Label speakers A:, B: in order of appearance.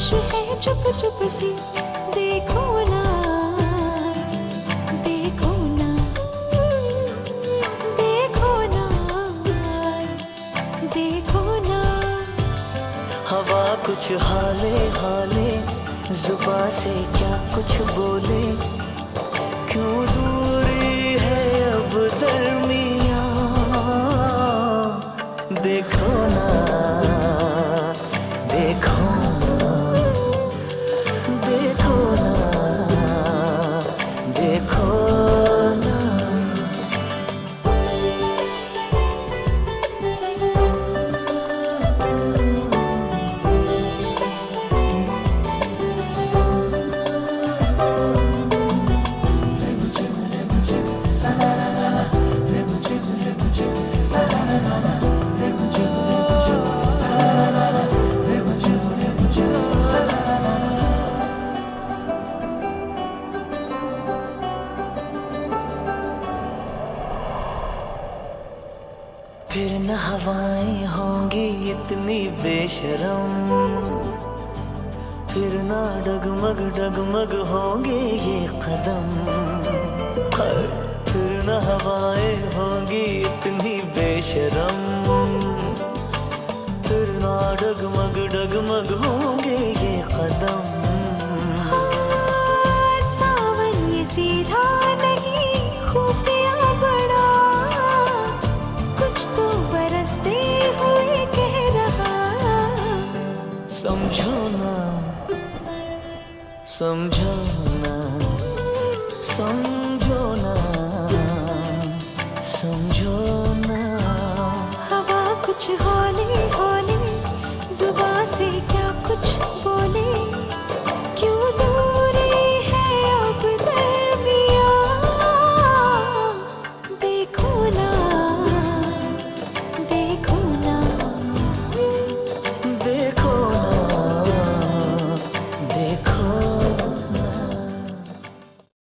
A: ख्वाहिश है चुप चुप सी, देखो ना देखो ना देखो ना देखो ना।
B: हवा कुछ हाले हाले, जुबां से क्या कुछ बोले, क्यों दूरी है अब दरमियां। देखो ना देखो ना देखो ना देखो ना। फिर न हवाएं होंगी इतनी बेशरम, फिर ना डगमग डगमग होंगे ये कदम। फिर न हवाएं होंगी इतनी बेशरम, फिर ना डगमग डगमग होंगे ये कदम।
A: सावन ये सीधा नहीं, खुफिया बड़ा, कुछ तो बरसते हुए कह रहा।
B: समझो ना समझो ना समझो।